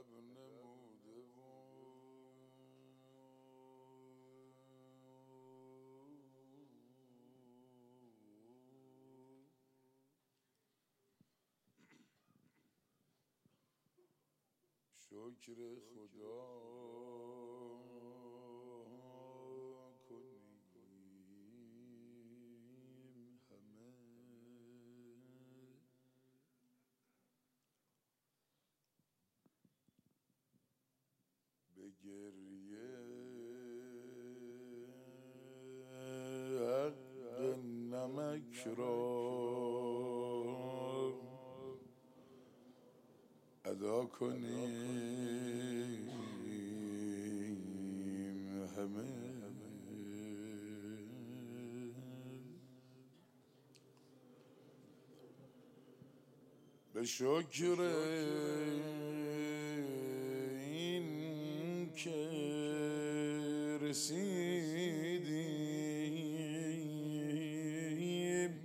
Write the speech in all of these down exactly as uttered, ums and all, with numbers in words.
لب نموده و شکر خدا کنیم همه به گریه حق نمک را ادا کنیم همه به شکر این که رسیدیم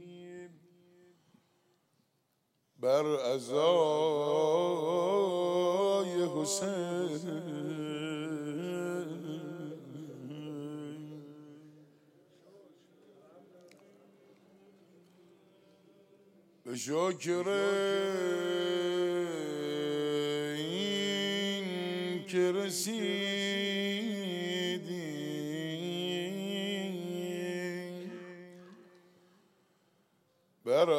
بر عزای حسین به شکر این که رسیدیم بر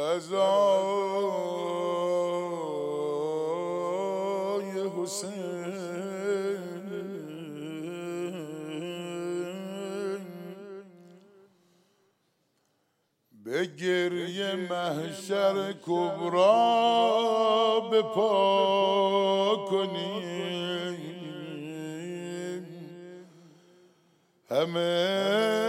عزای حسین به گریه محشر کبرا به پا کنیم همه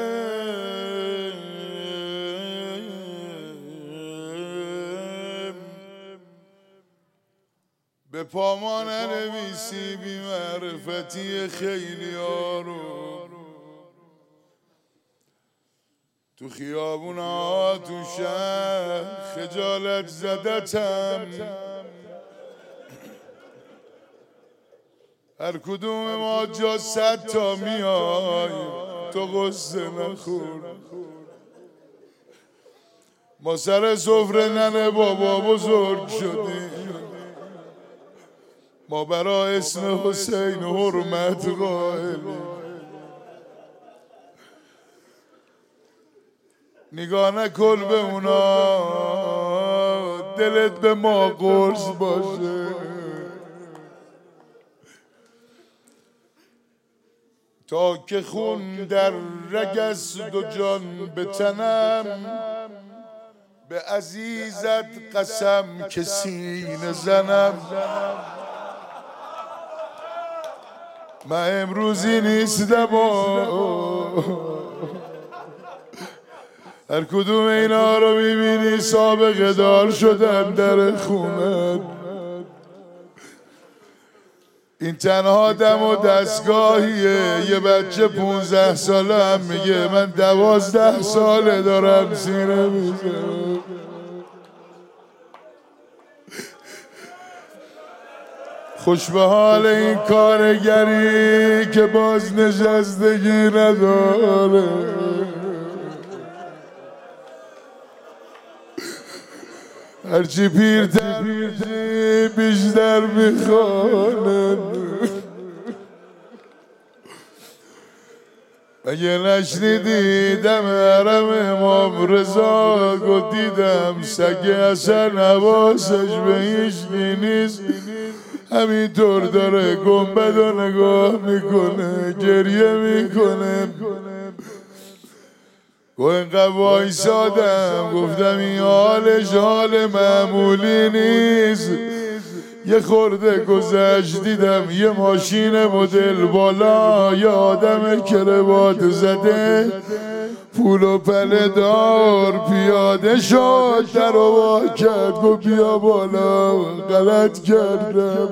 به پامان نویسی بی معرفتی خیلی ها رو تو خیابونا تو شهر خجالت زدتم هر کدوم ما جا صد تا میای تو قصه نخور ما سر سفره ننه بابا بزرگ شدیم ما برا اسم حسین حرمت قائلیم نگاه نکن به اونا دلت به ما قرص باشه تا که خون در رگست و جان به تنم به عزیزت قسم که سینه زنم من امروزی نیستم هر کدوم اینا رو میبینی سابقه دار شدن در خونت این تنها دم و دستگاهیه یه بچه پونزده ساله هم میگه من دوازده ساله دارم سینه میزنم خوش به حال این کارگری که باز نشستگی نداره هرچی پیرتر میشی بیشتر میخوانن مگه نشنیدی دم حرم امام رضا گو دیدم سگ حسن حواسش به هیچکی نیست همینطور داره گنبد و نگاه میکنه گریه میکنه و اینقدر وایسادم گفتم این حالش حال معمولی نیست یه خورده گذشت دیدم یه ماشین مدل بالا یه آدم کروات زده پول و پله دار پیاده شد در و وا کرد گفت بیا بالا غلط کردم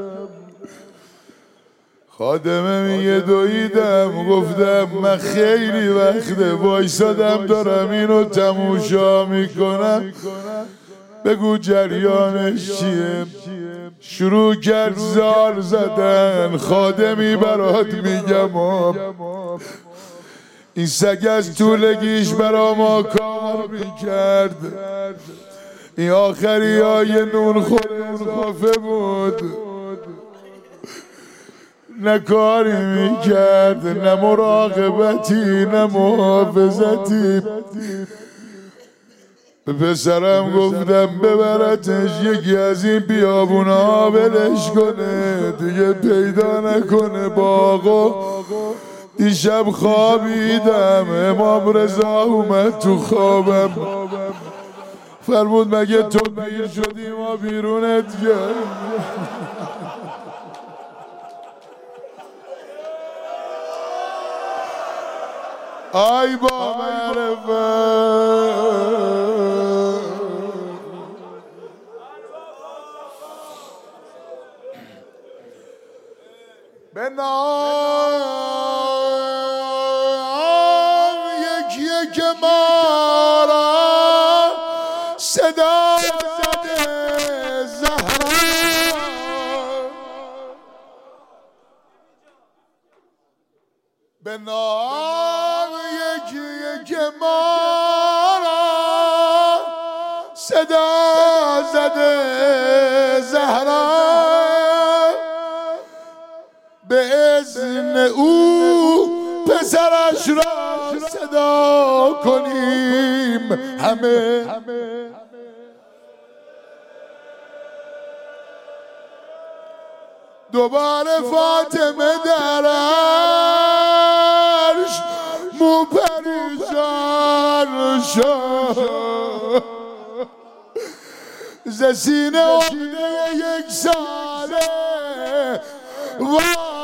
خادمه میگه دویدم گفتم من خیلی وقته وایسادم دارم اینو تماشا میکنم بگو جریانش چیه شروع کرد زار زدن خادمی برات میگم این سگ از طولگیش برا ما کار میکرد این آخری های نون خور اضافه بود نه کاری میکرد نه مراقبتی نه محافظتی به پسرم گفتم ببرتش یکی از این بیابونا ولش کنه دیگه پیدا نکنه باغو دیشب خوابیدم امام رضا اومد تو خوابم فرمود مگه تو پیر شدی ما بیرونت کردیم آی با معرفت به نام یکیه که ما را صدا زده زهرا به نام یکیه که ما را صدا زده زهرا به اذن او پسرش را صدا کنیم همه دوباره فاطمه در عرش مو پریشان شد ز سینه عقده یک ساله وا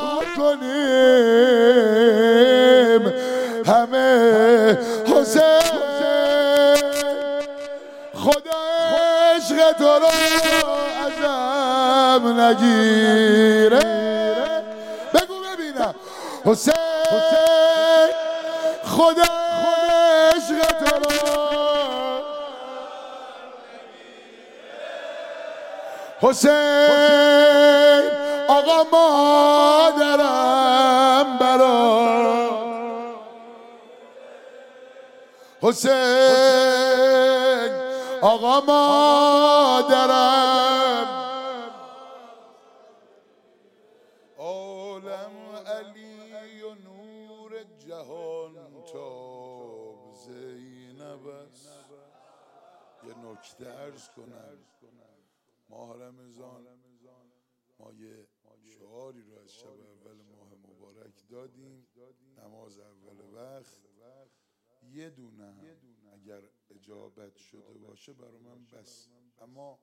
کنیم همه حسین خدا عشق تو رو ازم نگیره بگو ببینم حسین خدا عشق تو رو حسین آقا مادرم برات حسین آقا مادرم عالم علی و نور جهان تاب زینب است یه نکته عرض کنم ماه رمضان ما یه شعاری رو از شب اول ماه مبارک دادیم نماز اول وقت یه دونه اگر اجابت شده باشه برای من بس اما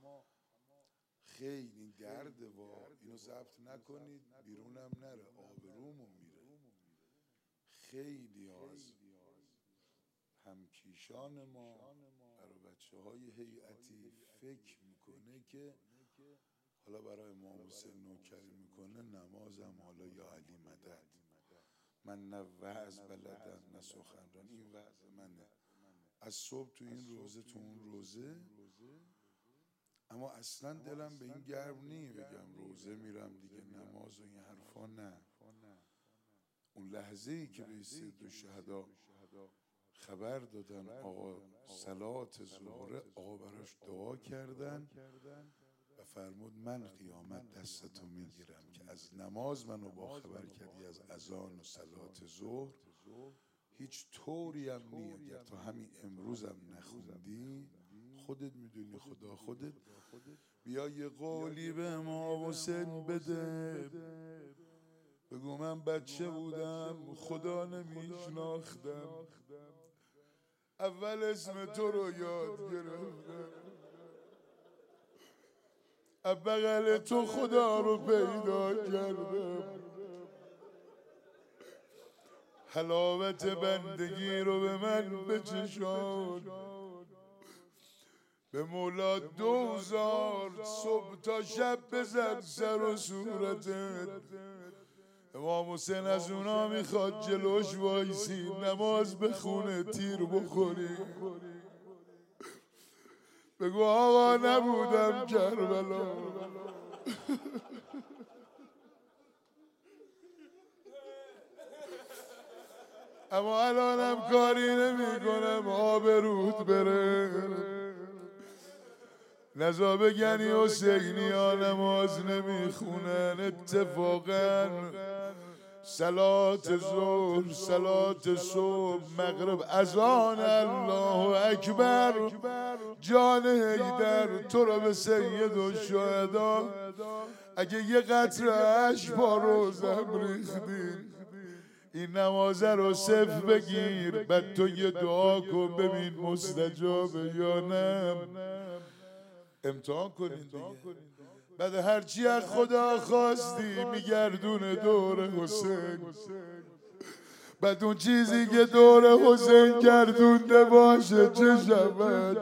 خیلی درده و اینو ضبط نکنید بیرونم نره آبرومون میره خیلی از همکیشان ما برای بچه های هیئتی فکر میکنه که حالا برای امام حسین نوکری میکنه نمازم حالا یا علی مدد من نه وعظ بلدم نه سخنرانی این وعظ منه از صبح تو این روزه تو اون روزه اما اصلا دلم به این گرم نی بگم روزه میرم دیگه نماز و این حرفا نه اون لحظه ای که به سید الشهدا خبر دادن آقا صلات ظهر آقا براش دعا کردن و فرمود من قیامت دستتو میگیرم که از نماز منو با خبر کردی از اذان و صلات ظهر هیچ طوری هم نی اگر تو همین امروزم نخوندی خودت میدونی خدا خودت بیا یه قولی به امام حسین بده بگو من بچه بودم خدا نمیشناختم اول اسم تو رو یاد گرفتم بغل تو خدا رو پیدا کردم حلاوت بندگی رو به من بچشان به مولا دوزار صبح تا شب بزن سر و صورتت امام حسین از اونا میخواد جلوش وایسی نماز بخونه تیر بخوری بگو آقا نبودم کربلا اما الانم کاری نمی کنم آبروت بره. نزا بگنی حسینی ها نماز نمیخونن. اتفاقا صلات ظهر، صلات صبح، مغرب، اذان الله اکبر، جان حیدر تو را به سید الشهدا اگه یه قطره اشک با روزم ریختی این نمازه رو صف بگیر، بعد تو یه دعا کن ببین مستجابه یا نه. امتحان کنین دیگه. بعد هرچی از خدا خواستی میگردونه دور حسین. بعد اون چیزی که دور حسین گردونده باشه چه شود؟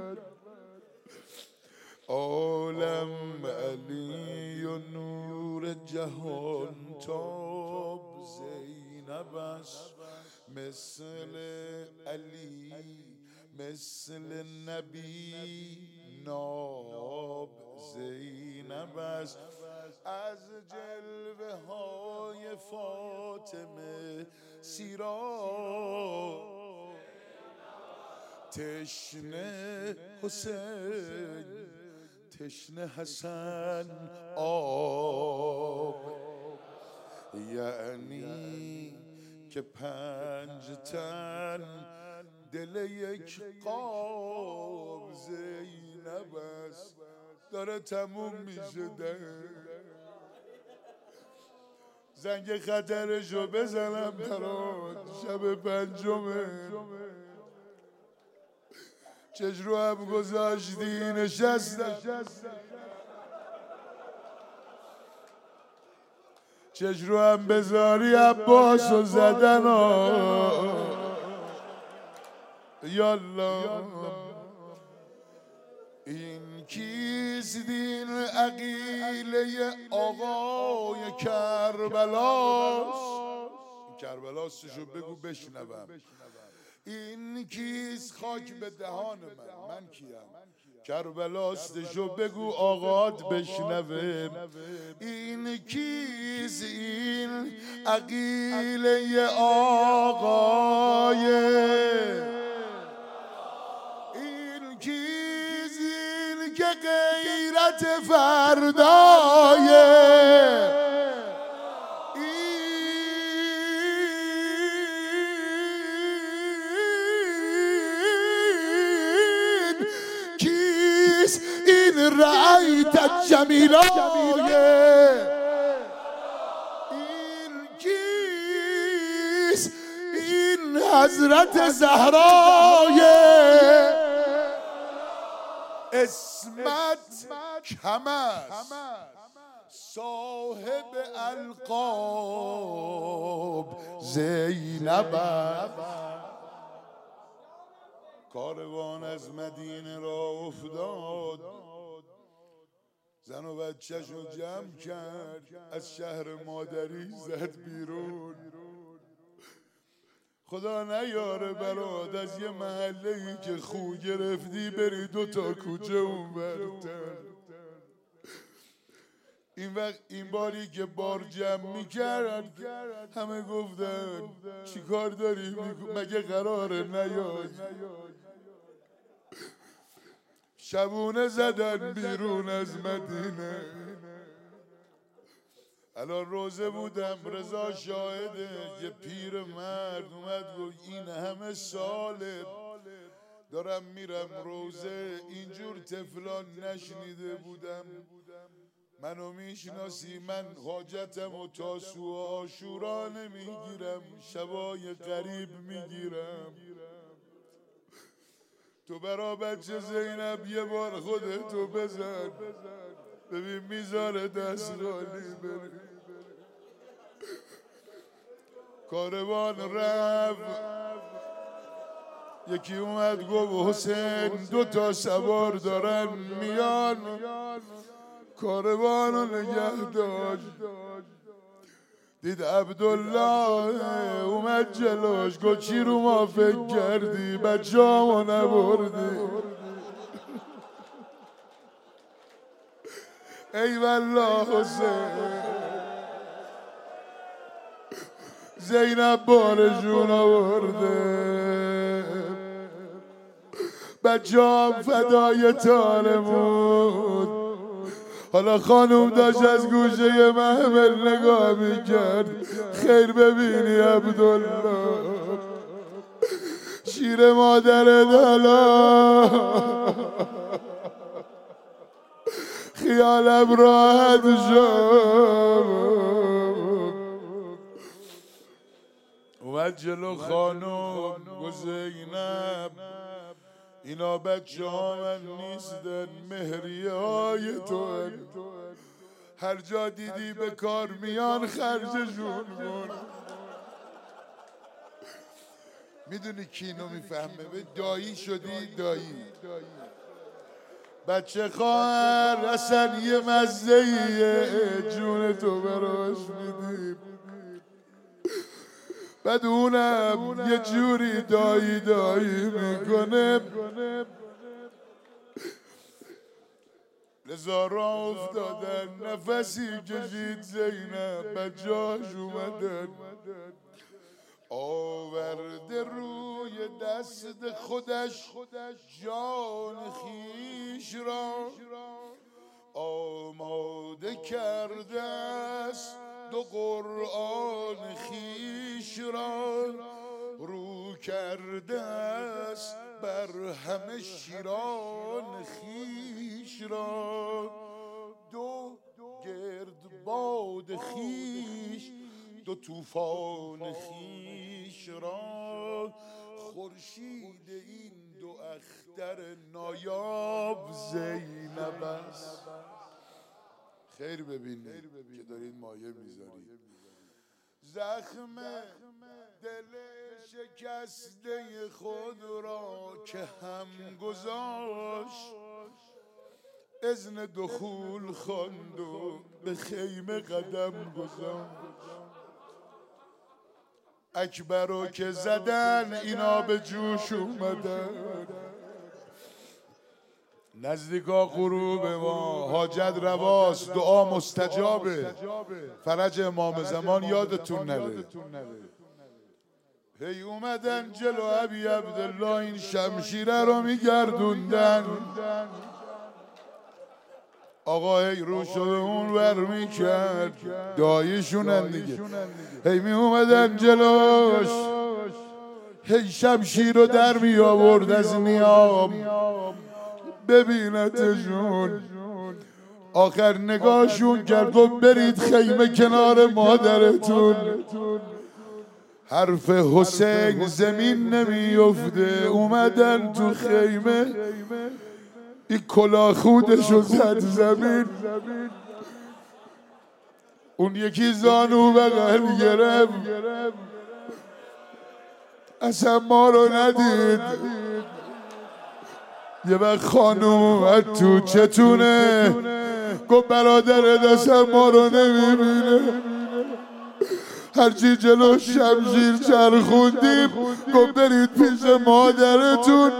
عالم علی و نور جهان تاب زینب است، مثل علی مثل نبی ناب زینب است. از جلوه های فاطمه سیرا تشنه حسین، تشنه حسن آب، یعنی که پنج تن دل یک قاب زینب است. داره تموم میشه ده. زنگ خطرشو بزنم برات شب پنجمه. چش رو هم گذاشتی نشستم، چش رو هم بذاری عباس و زدن ها. یالله این کیست این عقیله آقای کربلاست؟ کربلاستشو بگو بشنوم. این کیست خاک به دهان من، من کیم؟ کربلاستشو بگو آقات بشنوه. این کیست این عقیله آقای، این کیست این که غیرت فردای، این رأیت جمیلای، این کیست این حضرت زهرای، اسمت کم است صاحب القاب زینب. کاروان از مدینه را افتاد، زن و بچه‌شو جمع کرد، از شهر مادری زد بیرون. خدا نیاره برات از یه محله‌ای که خو گرفتی بری دو تا کوچه اون برتر. این وقت این باری که بار جمع میکرد همه گفتن چی کار داری مگه قراره نیای؟ شبونه زدن بیرون از مدینه. الان روزه بودم، رضا شاهده، یه پیر مرد اومد گفت این همه ساله دارم میرم روزه، اینجور طفلان نشنیده بودم. منو میشناسی، من حاجتم و تاسو و عاشورا نمیگیرم، شبای غریب میگیرم. تو برا بچه زینب یه بار خودتو بزن ببین میذاره دست خالی بری. کاروان رفت، یکی اومد گفت حسین دو تا سوار دارن میان. کاروانو نگه داشت، دید عبدالله اومد جلوش گفت چی رو ما فکر کردی بچه همو نبردی؟ ای والله حسین. زینب بارشون آورده، بچه هم فدای طالمون. حالا خانوم داشت از گوشه محمل نگاه میکرد، خیر ببینی عبدالله شیر مادر دلا، خیالم راحت شد. اومد جلو خانوم گو زینب اینا بچه ها من نیستن، مهریه های تو هن. هر جا دیدی به کار میان خرجشون کن. میدونی کی اینو میفهمه؟ به دایی شدی دایی. بچه خواهر اصلا یه مزهیه جون تو براش میدیم، بعد اونم یه جوری دایی دایی میکنه. لذا را افتادن نفسی کشید زینب، بچه‌هاش اومدن آورده روی دست خودش جان خیش را، آماده کرده است دو قرآن خیش را، رو کرده است بر همه شیران خیش را. دو گرد باد خیش دو طوفان خیش را، خورشید این دو اختر نایاب زینب است. خیر ببینید که دارید مایه میذارید. زخم دل شکسته خود را که هم گذاشت، اذن دخول خواند و به خیمه قدم گذاشت. اکبرو که زدن اینا به جوش اومدن، نزدیکا غروب ما حاجت رواست، دعا مستجابه، فرج امام زمان یادتون نره. هی اومدن جلو ابی عبدالله این شمشیره رو میگردوندن، آقا هی رو شده اون ور میکرد، داییشونن دیگه. هی می اومدن جلوش، هی شمشیر رو در می آورد از نیام ببینتشون. آخر نگاهشون کرد و برید خیمه کنار مادرتون. حرف حسین زمین نمیفته. اومدن تو خیمه، این کلاه خودشو زد زمین، اون یکی زانو بغل گرفت، اصلا ما رو ندید. یه وقت خانوم اومد تو، چتونه؟ گفت برادر دستم ما رو نمیبینه. هرچی جلو شمشیر چرخوندیم گفت برید پیش مادرتون.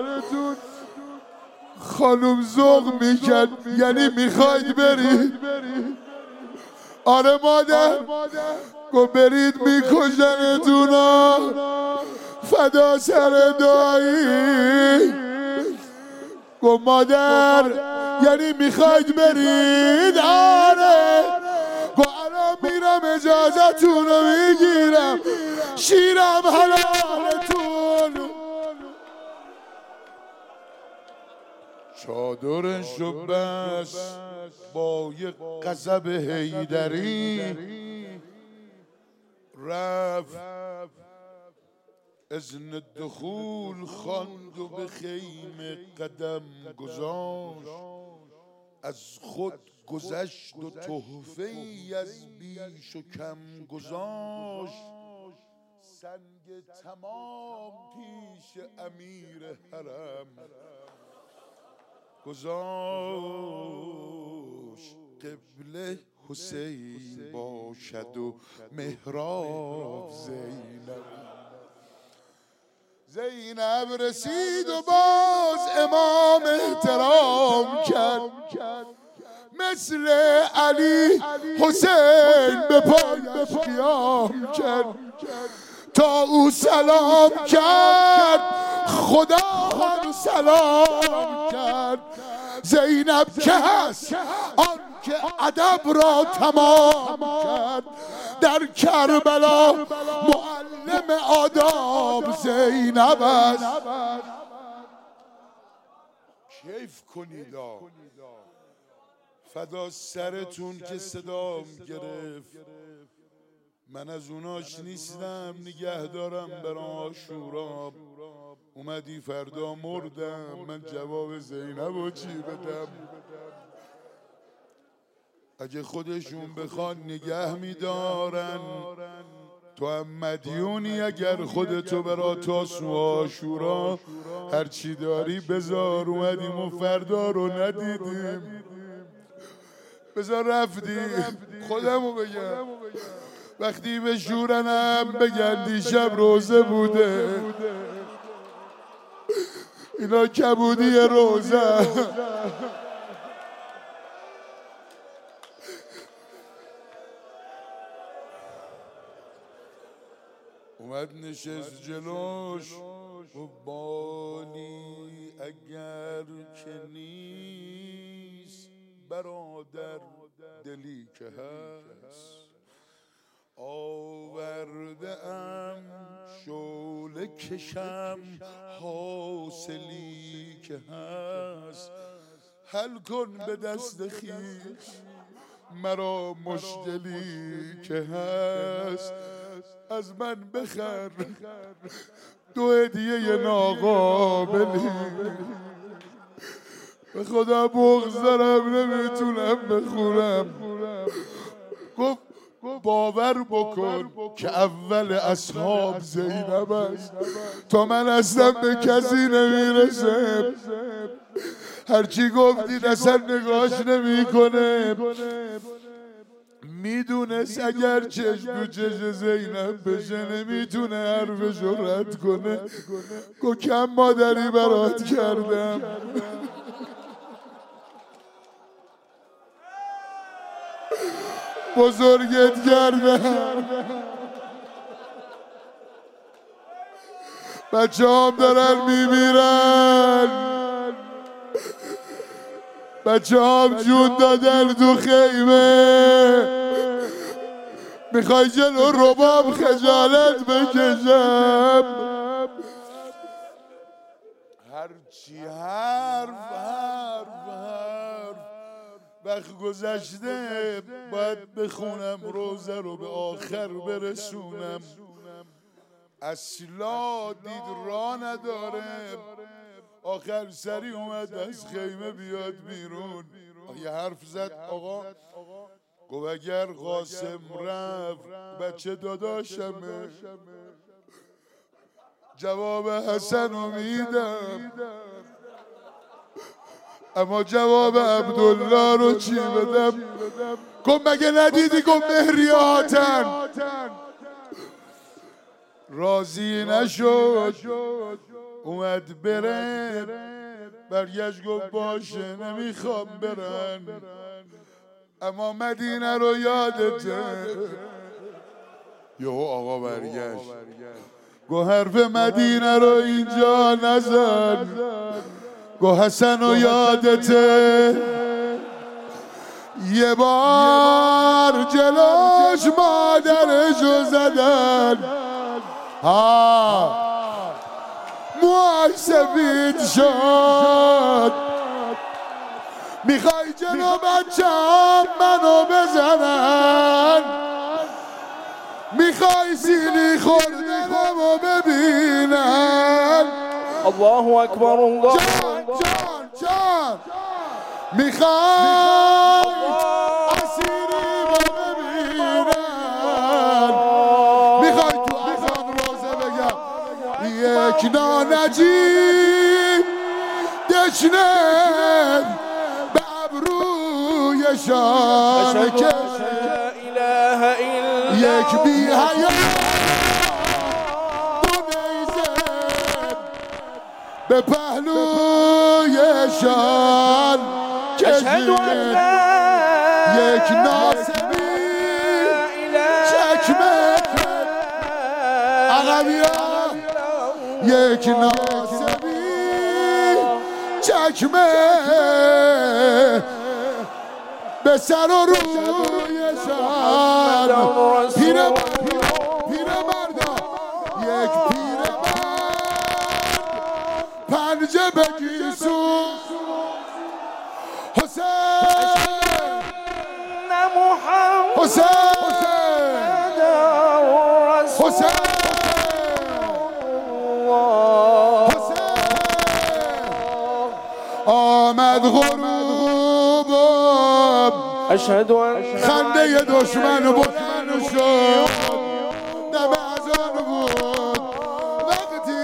خانوم ذوق میکرد، یعنی میخواید برید؟ آره مادر. گفت برید میکشنتونا، فدا سر دایی. گفت مادر یعنی میخواید برید؟ آره. گفت الان میرم اجازتون رو میگیرم، شیرم حلالتون. چادرشو بس با یه غضب حیدری، رفت اذن دخول خواند و به خیمه قدم گذاشت. از خود گذشت و تحفه ای از بیش و کم گذاشت. سنگ تمام پیش امیر حرم گذاشت. قبله حسین باشد و محراب زینب. زینب رسید و باز امام احترام کرد، مثل علی حسین به پایش قیام کرد تا او سلام کرد خدا هم سلام کرد. زینب که هست آن که ادب را تمام کرد در کربلا معلم آداب زینب است. کیف کنید فدا سرتون که صدام گرفت. من از اوناش نیستم نگه دارم برای عاشورا. اومدی فردا مردم من جواب زینب و چی بدم؟ اگه خودشون بخوان نگه میدارن تو هم مدیونی. اگر خودتو برا تاس و عاشورا هرچی داری بذار. اومدیم و فردا رو ندیدیم بذار رفتیم. خودمو بگم وقتی به شورنم بگن دیشب روزه بوده اینا کبودی روزه. اومد نشست جلوش و بالی اگر که نیست برادر دلی که هست. آورده ام شعله کشم حاصلی که هست. حل کن به دست خویش مرا مشکلی که هست. از من بخر دو هدیه ناقابلی. به خدا بغض دارم نمیتونم بخونم. گفت باور بکن که اول اصحاب زینب است. تا من اصلا به کسی نمیرسم. هرچی گفتید اصلا نگاش نمیکنه. میدونست اگر چشم تو چشم زینب بشه نمیتونه حرفشو رد کنه. گو کم مادری برات کردم. بزرگت کردم. بچه هم دارن میمیرن. بچه هم جون دادن تو خیمه. میخوای جلو رباب خجالت بکشم. هرچی حرف حرف حرف وقت گذشته باید بخونم روزه رو به آخر برسونم. اصلا دید را نداره. آخر سری اومد از خیمه بیاد بیرون. یه حرف زد آقا گو اگر قاسم رفت بچه داداشمه. جواب حسن رو میدم اما جواب عبدالله رو چی بدم؟ گم مگه ندیدی گم مهریاتن. راضی نشد اومد بره. برگشت گفت باشه نمیخوام برن اما مدینه رو یادته. یهو آقا برگشت گو حرف مدینه رو اینجا نزن. گو حسن رو یادته یه بار جلوش مادرشو زدن. ها موهای سفید شد. میخوای جلو بچه هم منو بزنن. میخوای سیلی خوردنمو ببینن. الله اکبر الله. جان جان جان میخوای اسیریمو ببینن. میخوای تو اذان روزه بگم یک نانجیب دشنه به ابرویشان که یک بی حیات دو نیزه به پهلویشان اشهد ان یک ناسبی چکمه عقبیا یک ناسبی چکمه به سر و رویشان پیر پیر مردا یک پیر مرد پنجه به گیسو حسین حسین حسین آمد غروب اشهد ان خنده دشمن بلند شد دم اذان بود وقتی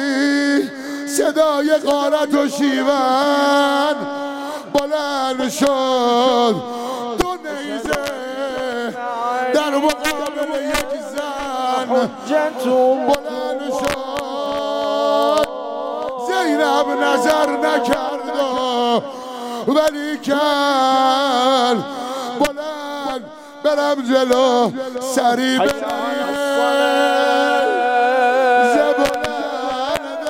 صدای غارت و شیون بلند شد دو نیزه در مقابل یک زن بلند شد زینب نظر نکرد ولی کن بلند برم جلو سری برم زبلند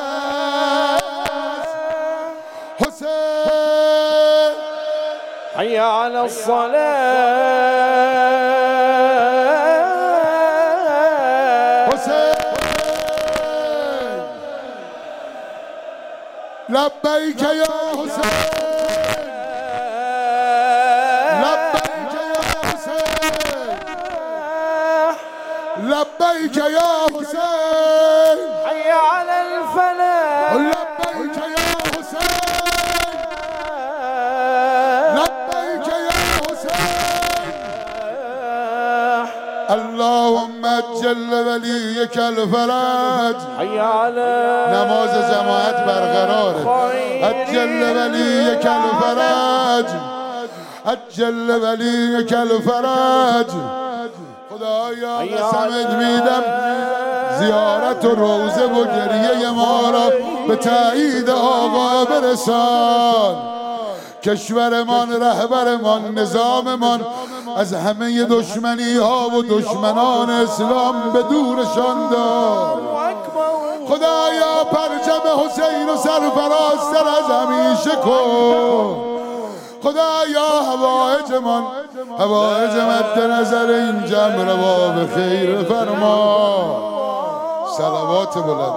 حسین حي على الصلاة حسین لبیک یا حسین لبيك يا حسين حي على الفلاح لبيك يا حسين لبيك يا حسين اللهم اجل وليك الفرج حي على نماز جماعت برقراره اجل وليك الفرج اجل وليك الفرج خدایا قسمت میدم زیارت و روزه و گریه ما را به تایید آقا برسان کشورمان رهبرمان نظاممان از همه دشمنی ها و دشمنان اسلام به دورشان دار خدایا پرچم حسین و سرفرازتر از همیشه کن خدایا هوایجمان هوایج مد نظر این جمع روا به خیر فرما صلوات بلند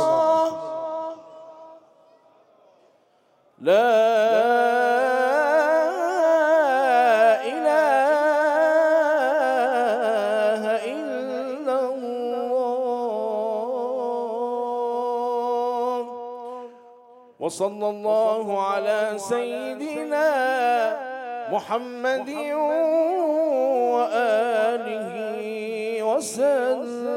لا إله إلا الله وصلى الله على سيدنا محمد وآله وسلم